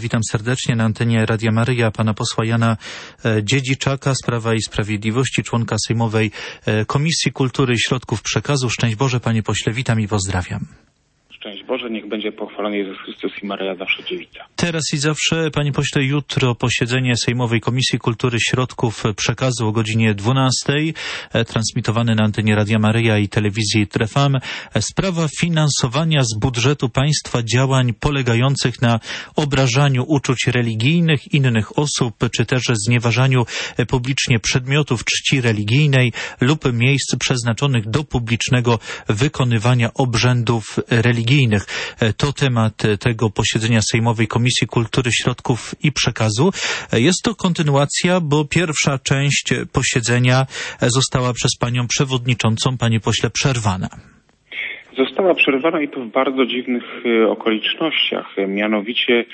Witam serdecznie na antenie Radia Maryja pana posła Jana Dziedziczaka z Prawa i Sprawiedliwości, członka Sejmowej Komisji Kultury i Środków Przekazu. Szczęść Boże, panie pośle, witam i pozdrawiam. Szczęść Boże, niech będzie pochwalony Jezus Chrystus i Maryja zawsze dziewica. Teraz i zawsze, panie pośle, jutro posiedzenie Sejmowej Komisji Kultury i Środków Przekazu o godzinie 12:00, transmitowane na antenie Radia Maryja i telewizji Trefam. Sprawa finansowania z budżetu państwa działań polegających na obrażaniu uczuć religijnych innych osób, czy też znieważaniu publicznie przedmiotów czci religijnej lub miejsc przeznaczonych do publicznego wykonywania obrzędów religijnych. To temat tego posiedzenia Sejmowej Komisji Kultury, Środków i Przekazu. Jest to kontynuacja, bo pierwsza część posiedzenia została przez panią przewodniczącą, panie pośle, przerwana. Została przerwana i to w bardzo dziwnych okolicznościach. Mianowicie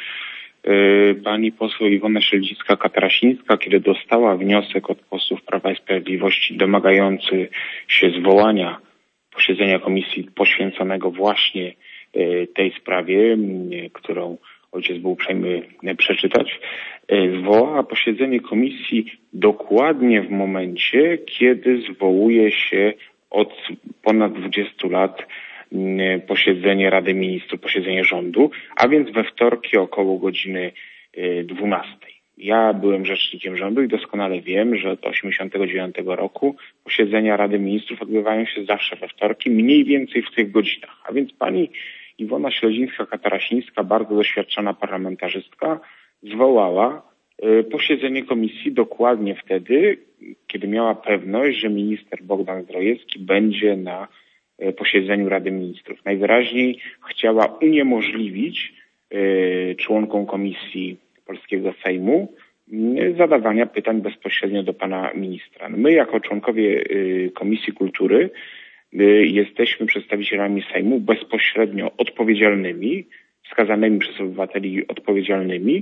pani poseł Iwona Śledzińska-Katarasińska, kiedy dostała wniosek od posłów Prawa i Sprawiedliwości domagający się zwołania posiedzenia komisji poświęconego właśnie tej sprawie, którą ojciec był uprzejmy przeczytać, zwołała posiedzenie komisji dokładnie w momencie, kiedy zwołuje się od ponad 20 lat posiedzenie Rady Ministrów, posiedzenie rządu, a więc we wtorki około godziny 12:00. Ja byłem rzecznikiem rządu i doskonale wiem, że od 1989 roku posiedzenia Rady Ministrów odbywają się zawsze we wtorki, mniej więcej w tych godzinach. A więc pani Iwona Śledzińska-Katarasińska, bardzo doświadczona parlamentarzystka, zwołała posiedzenie komisji dokładnie wtedy, kiedy miała pewność, że minister Bogdan Zdrojewski będzie na posiedzeniu Rady Ministrów. Najwyraźniej chciała uniemożliwić członkom komisji polskiego Sejmu zadawania pytań bezpośrednio do pana ministra. My jako członkowie Komisji Kultury jesteśmy przedstawicielami Sejmu bezpośrednio odpowiedzialnymi, wskazanymi przez obywateli odpowiedzialnymi,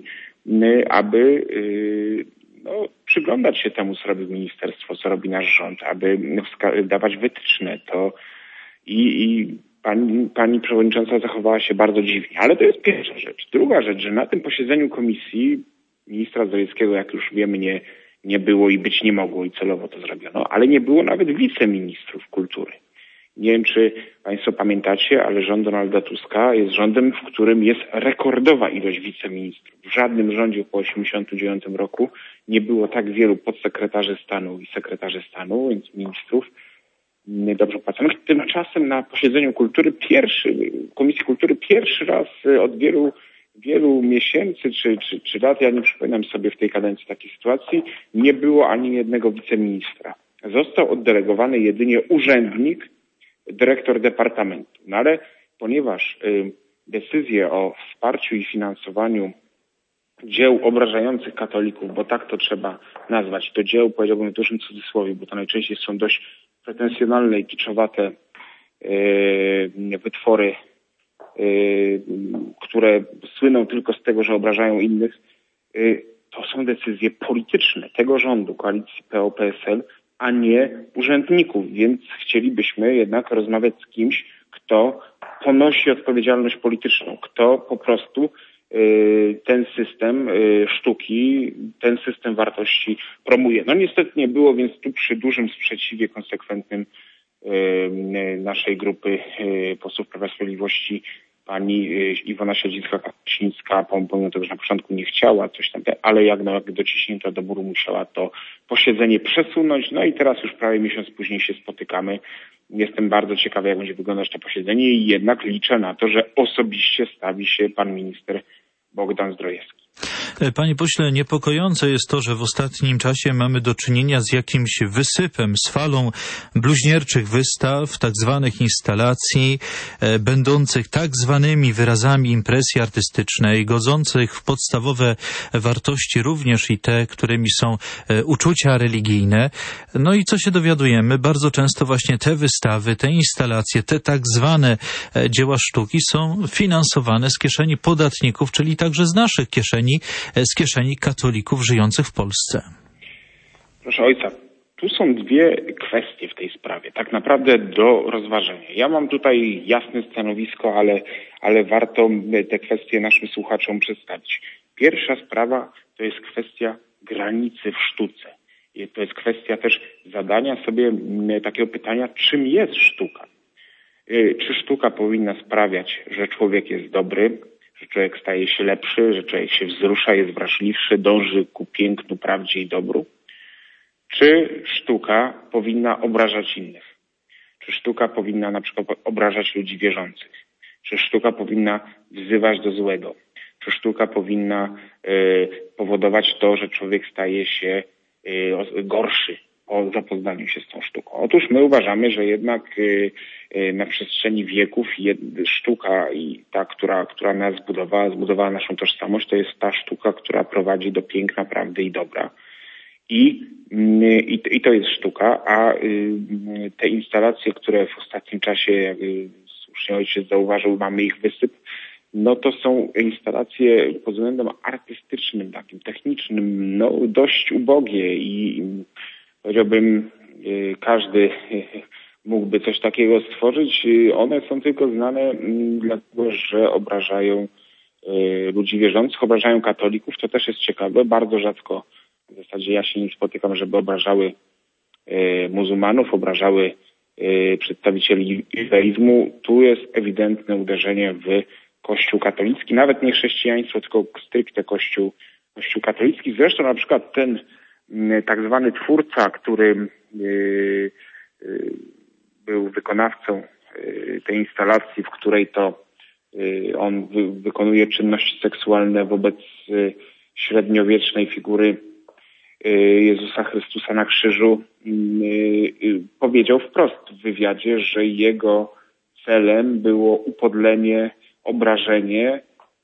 aby przyglądać się temu, co robi ministerstwo, co robi nasz rząd, aby dawać wytyczne. Pani przewodnicząca zachowała się bardzo dziwnie, ale to jest pierwsza rzecz. Druga rzecz, że na tym posiedzeniu komisji ministra Zdrojewskiego, jak już wiemy, nie było i być nie mogło i celowo to zrobiono, ale nie było nawet wiceministrów kultury. Nie wiem, czy państwo pamiętacie, ale rząd Donalda Tuska jest rządem, w którym jest rekordowa ilość wiceministrów. W żadnym rządzie po 1989 roku nie było tak wielu podsekretarzy stanu i sekretarzy stanu, więc ministrów dobrze płaconych. Tymczasem na posiedzeniu Komisji Kultury pierwszy raz od wielu miesięcy czy lat, ja nie przypominam sobie w tej kadencji takiej sytuacji, nie było ani jednego wiceministra. Został oddelegowany jedynie urzędnik, dyrektor departamentu. No ale ponieważ decyzje o wsparciu i finansowaniu dzieł obrażających katolików, bo tak to trzeba nazwać, to dzieł, powiedziałbym w dużym cudzysłowie, bo to najczęściej są dość pretensjonalne i kiczowate wytwory, które słyną tylko z tego, że obrażają innych, to są decyzje polityczne tego rządu, koalicji PO-PSL, a nie urzędników, więc chcielibyśmy jednak rozmawiać z kimś, kto ponosi odpowiedzialność polityczną, kto po prostu ten system sztuki, ten system wartości promuje. No niestety nie było, więc tu przy dużym sprzeciwie konsekwentnym naszej grupy posłów Prawa i Sprawiedliwości pani Iwona Śledzińska-Katarasińska, pomimo tego, że na początku nie chciała coś tam, ale jak dociśnięto do muru, musiała to posiedzenie przesunąć. No i teraz już prawie miesiąc później się spotykamy. Jestem bardzo ciekawy, jak będzie wyglądać to posiedzenie i jednak liczę na to, że osobiście stawi się pan minister Bogdan Zdrojewski. Panie pośle, niepokojące jest to, że w ostatnim czasie mamy do czynienia z jakimś wysypem, z falą bluźnierczych wystaw, tak zwanych instalacji, będących tak zwanymi wyrazami impresji artystycznej, godzących w podstawowe wartości, również i te, którymi są uczucia religijne. No i co się dowiadujemy? Bardzo często właśnie te wystawy, te instalacje, te tak zwane dzieła sztuki są finansowane z kieszeni podatników, czyli także z naszych kieszeni, z kieszeni katolików żyjących w Polsce. Proszę ojca, tu są dwie kwestie w tej sprawie, tak naprawdę do rozważenia. Ja mam tutaj jasne stanowisko, ale warto te kwestie naszym słuchaczom przedstawić. Pierwsza sprawa to jest kwestia granicy w sztuce. I to jest kwestia też zadania sobie takiego pytania, czym jest sztuka. Czy sztuka powinna sprawiać, że człowiek jest dobry, że człowiek staje się lepszy, że człowiek się wzrusza, jest wrażliwszy, dąży ku pięknu, prawdzie i dobru? Czy sztuka powinna obrażać innych? Czy sztuka powinna na przykład obrażać ludzi wierzących? Czy sztuka powinna wzywać do złego? Czy sztuka powinna powodować to, że człowiek staje się gorszy po zapoznaniu się z tą sztuką? Otóż my uważamy, że jednak na przestrzeni wieków sztuka i ta, która nas zbudowała naszą tożsamość, to jest ta sztuka, która prowadzi do piękna, prawdy i dobra. I to jest sztuka, a te instalacje, które w ostatnim czasie, jak słusznie ojciec zauważył, mamy ich wysyp, no to są instalacje pod względem artystycznym, takim technicznym, no dość ubogie i powiedziałbym, każdy mógłby coś takiego stworzyć. One są tylko znane dlatego, że obrażają ludzi wierzących, obrażają katolików. To też jest ciekawe. Bardzo rzadko, w zasadzie ja się nie spotykam, żeby obrażały muzułmanów, obrażały przedstawicieli judaizmu. Tu jest ewidentne uderzenie w Kościół katolicki, nawet nie chrześcijaństwo, tylko stricte Kościół katolicki. Zresztą na przykład ten tak zwany twórca, który był wykonawcą tej instalacji, w której to on wykonuje czynności seksualne wobec średniowiecznej figury Jezusa Chrystusa na krzyżu, powiedział wprost w wywiadzie, że jego celem było upodlenie, obrażenie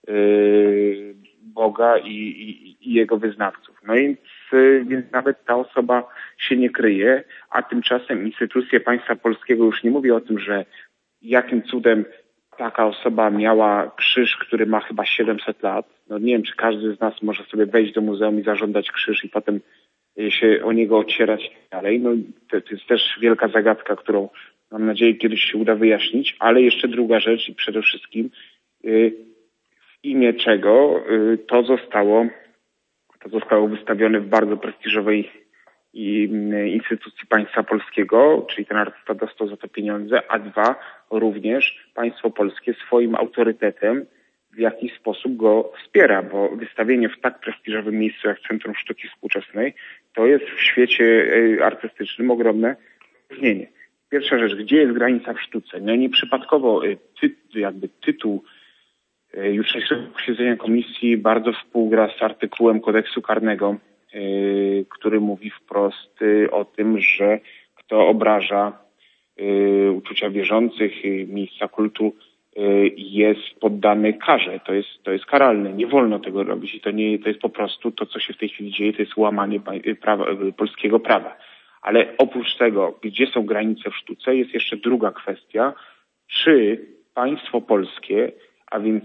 Boga i jego wyznawców. No więc nawet ta osoba się nie kryje, a tymczasem instytucje państwa polskiego, już nie mówię o tym, że jakim cudem taka osoba miała krzyż, który ma chyba 700 lat. No nie wiem, czy każdy z nas może sobie wejść do muzeum i zażądać krzyż i potem się o niego ocierać dalej. No to jest też wielka zagadka, którą mam nadzieję kiedyś się uda wyjaśnić, ale jeszcze druga rzecz i przede wszystkim w imię czego to zostało wystawione w bardzo prestiżowej instytucji państwa polskiego, czyli ten artysta dostał za to pieniądze, a dwa, również państwo polskie swoim autorytetem w jakiś sposób go wspiera, bo wystawienie w tak prestiżowym miejscu jak Centrum Sztuki Współczesnej to jest w świecie artystycznym ogromne wyróżnienie. Pierwsza rzecz, gdzie jest granica w sztuce? No nieprzypadkowo tytuł jutrzejszego posiedzenia komisji bardzo współgra z artykułem kodeksu karnego, który mówi wprost o tym, że kto obraża uczucia wierzących, miejsca kultu, jest poddany karze. To jest karalne. Nie wolno tego robić i to jest po prostu to, co się w tej chwili dzieje, to jest łamanie polskiego prawa. Ale oprócz tego, gdzie są granice w sztuce, jest jeszcze druga kwestia. Czy państwo polskie, a więc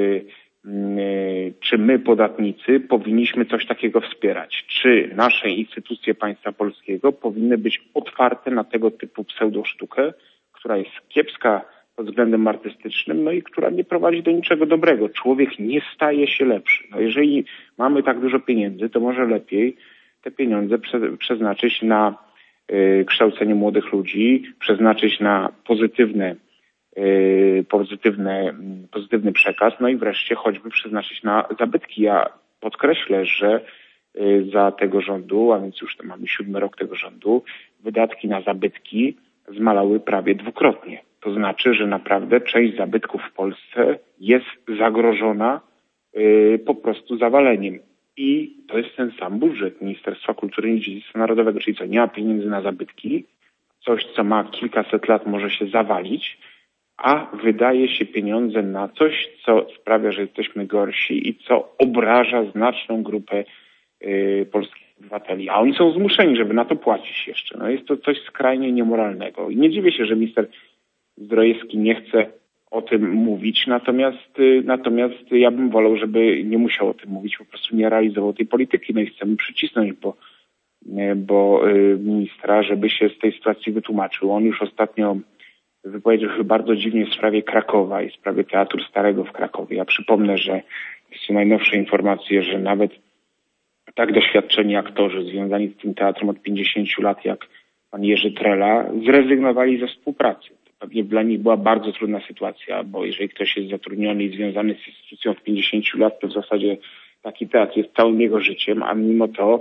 czy my, podatnicy, powinniśmy coś takiego wspierać? Czy nasze instytucje państwa polskiego powinny być otwarte na tego typu pseudosztukę, która jest kiepska pod względem artystycznym, no i która nie prowadzi do niczego dobrego. Człowiek nie staje się lepszy. No jeżeli mamy tak dużo pieniędzy, to może lepiej te pieniądze przeznaczyć na kształcenie młodych ludzi, przeznaczyć na pozytywny przekaz, no i wreszcie choćby przeznaczyć na zabytki. Ja podkreślę, że za tego rządu, a więc już to mamy 7. rok tego rządu, wydatki na zabytki zmalały prawie dwukrotnie. To znaczy, że naprawdę część zabytków w Polsce jest zagrożona po prostu zawaleniem. I to jest ten sam budżet Ministerstwa Kultury i Dziedzictwa Narodowego, czyli co, nie ma pieniędzy na zabytki, coś, co ma kilkaset lat, może się zawalić, a wydaje się pieniądze na coś, co sprawia, że jesteśmy gorsi i co obraża znaczną grupę polskich obywateli. A oni są zmuszeni, żeby na to płacić jeszcze. No jest to coś skrajnie niemoralnego. I nie dziwię się, że minister Zdrojewski nie chce o tym mówić, natomiast ja bym wolał, żeby nie musiał o tym mówić, po prostu nie realizował tej polityki. No i chcemy przycisnąć, bo ministra, żeby się z tej sytuacji wytłumaczył. On już ostatnio wypowiedział się bardzo dziwnie w sprawie Krakowa i w sprawie Teatru Starego w Krakowie. Ja przypomnę, że są najnowsze informacje, że nawet tak doświadczeni aktorzy związani z tym teatrem od 50 lat, jak pan Jerzy Trela, zrezygnowali ze współpracy. To pewnie dla nich była bardzo trudna sytuacja, bo jeżeli ktoś jest zatrudniony i związany z instytucją od 50 lat, to w zasadzie taki teatr jest całym jego życiem, a mimo to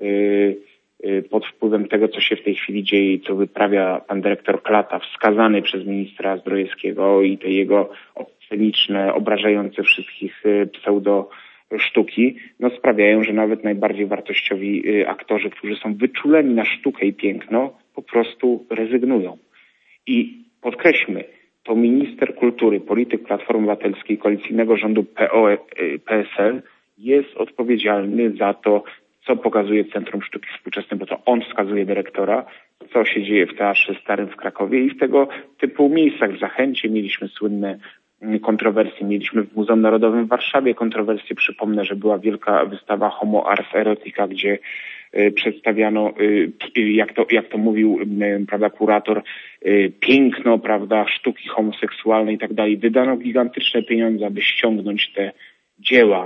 pod wpływem tego, co się w tej chwili dzieje i co wyprawia pan dyrektor Klata, wskazany przez ministra Zdrojewskiego, i te jego obsceniczne, obrażające wszystkich pseudo sztuki, sprawiają, że nawet najbardziej wartościowi aktorzy, którzy są wyczuleni na sztukę i piękno, po prostu rezygnują. I podkreślmy, to minister kultury, polityk Platformy Obywatelskiej, koalicyjnego rządu PO-PSL jest odpowiedzialny za to, co pokazuje Centrum Sztuki Współczesnej, bo to on wskazuje dyrektora, co się dzieje w Teatrze Starym w Krakowie i w tego typu miejscach. W Zachęcie mieliśmy słynne kontrowersje, mieliśmy w Muzeum Narodowym w Warszawie kontrowersje. Przypomnę, że była wielka wystawa Homo Ars Erotica, gdzie przedstawiano, jak to mówił, prawda, kurator, piękno, prawda, sztuki homoseksualnej i tak dalej. Wydano gigantyczne pieniądze, aby ściągnąć te dzieła,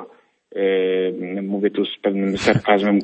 mówię tu z pewnym sarkazmem,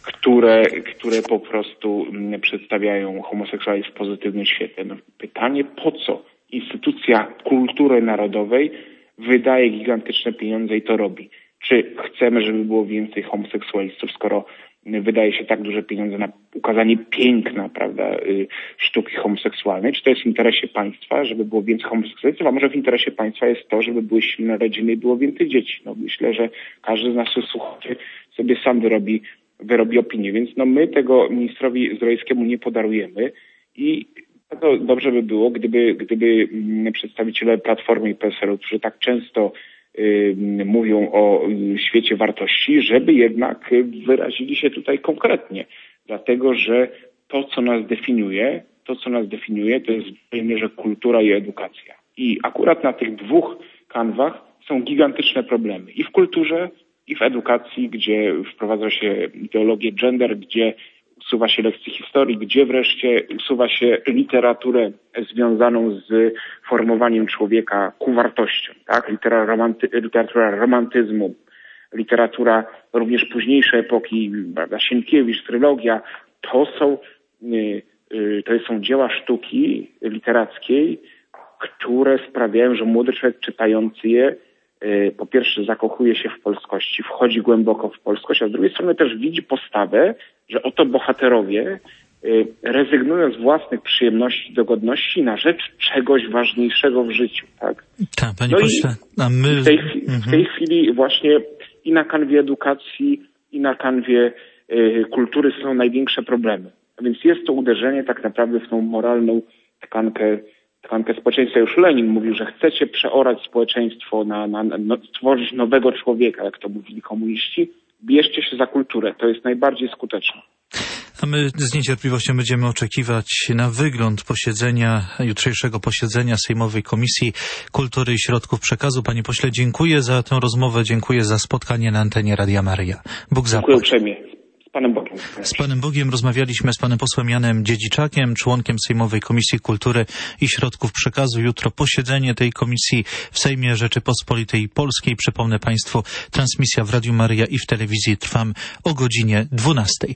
które po prostu przedstawiają homoseksualizm w pozytywnym świetle. Pytanie, po co instytucja kultury narodowej wydaje gigantyczne pieniądze i to robi? Czy chcemy, żeby było więcej homoseksualistów, skoro wydaje się tak duże pieniądze na ukazanie piękna, prawda, sztuki homoseksualnej? Czy to jest w interesie państwa, żeby było więcej homoseksualistów? A może w interesie państwa jest to, żeby były silne rodziny i było więcej dzieci? Myślę, że każdy z naszych słuchaczy sobie sam wyrobi opinię. Więc my tego ministrowi Zdrojewskiemu nie podarujemy i bardzo dobrze by było, gdyby przedstawiciele Platformy i PSL-u, którzy tak często mówią o świecie wartości, żeby jednak wyrazili się tutaj konkretnie. Dlatego, że to, co nas definiuje, to jest w tej mierze kultura i edukacja. I akurat na tych dwóch kanwach są gigantyczne problemy. I w kulturze, i w edukacji, gdzie wprowadza się ideologię gender, gdzie usuwa się lekcje historii, gdzie wreszcie usuwa się literaturę związaną z formowaniem człowieka ku wartościom, tak? Literatura romantyzmu, literatura również późniejszej epoki, prawda? Sienkiewicz, trylogia, to są dzieła sztuki literackiej, które sprawiają, że młody człowiek czytający je po pierwsze zakochuje się w polskości, wchodzi głęboko w polskość, a z drugiej strony też widzi postawę, że oto bohaterowie rezygnują z własnych przyjemności, dogodności na rzecz czegoś ważniejszego w życiu, tak? Tak, panie pośle, a my... W tej chwili właśnie i na kanwie edukacji, i na kanwie kultury są największe problemy. A więc jest to uderzenie tak naprawdę w tą moralną tkankę społeczeństwa. Już Lenin mówił, że chcecie przeorać społeczeństwo, stworzyć nowego człowieka, jak to mówili komuniści. Bierzcie się za kulturę. To jest najbardziej skuteczne. A my z niecierpliwością będziemy oczekiwać na wygląd jutrzejszego posiedzenia Sejmowej Komisji Kultury i Środków Przekazu. Panie pośle, dziękuję za tę rozmowę, dziękuję za spotkanie na antenie Radia Maryja. Bóg zapłać. Dziękuję uprzejmie. Z Panem Bogiem. Z Panem Bogiem rozmawialiśmy z panem posłem Janem Dziedziczakiem, członkiem Sejmowej Komisji Kultury i Środków Przekazu. Jutro posiedzenie tej komisji w Sejmie Rzeczypospolitej Polskiej. Przypomnę państwu, transmisja w Radiu Maryja i w telewizji Trwam o godzinie 12.